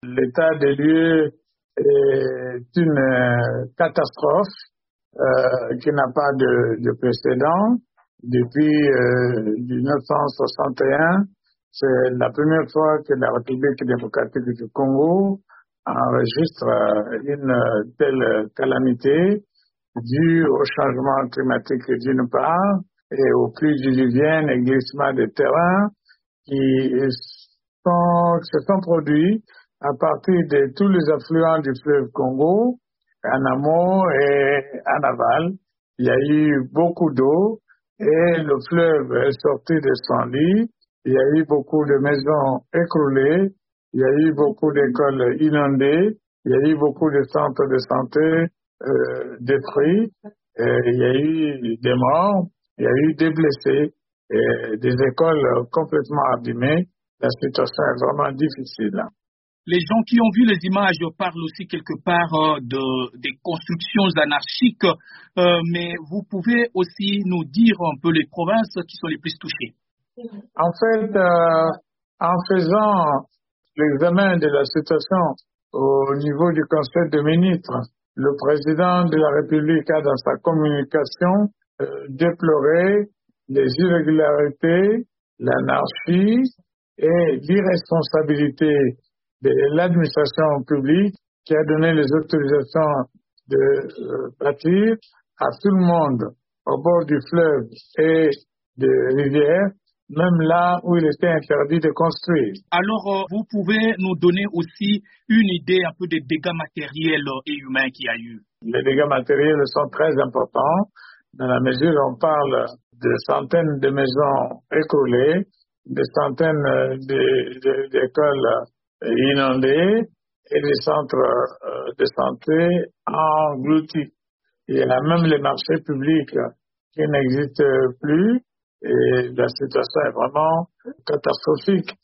L'état des lieux est une catastrophe qui n'a pas de précédent. Depuis 1961, c'est la première fois que la République démocratique du Congo enregistre une telle calamité due au changement climatique d'une part et aux pluies diluviennes et glissements de terrain qui se sont produits à partir de tous les affluents du fleuve Congo, en amont et en aval. Il y a eu beaucoup d'eau et le fleuve est sorti de son lit. Il y a eu beaucoup de maisons écroulées. Il y a eu beaucoup d'écoles inondées. Il y a eu beaucoup de centres de santé détruits. Il y a eu des morts. Il y a eu des blessés et des écoles complètement abîmées. La situation est vraiment difficile. Les gens qui ont vu les images parlent aussi quelque part des constructions anarchiques, mais vous pouvez aussi nous dire un peu les provinces qui sont les plus touchées. En fait, en faisant l'examen de la situation au niveau du Conseil des ministres, le président de la République a dans sa communication déploré les irrégularités, l'anarchie et l'irresponsabilité de l'administration publique qui a donné les autorisations de bâtir à tout le monde au bord du fleuve et des rivières, même là où il était interdit de construire. Alors, vous pouvez nous donner aussi une idée un peu des dégâts matériels et humains qu'il y a eu? Les dégâts matériels sont très importants dans la mesure où on parle de centaines de maisons écroulées, de centaines d'écoles inondées et des centres de santé engloutis. Il y a même les marchés publics qui n'existent plus et la situation est vraiment catastrophique.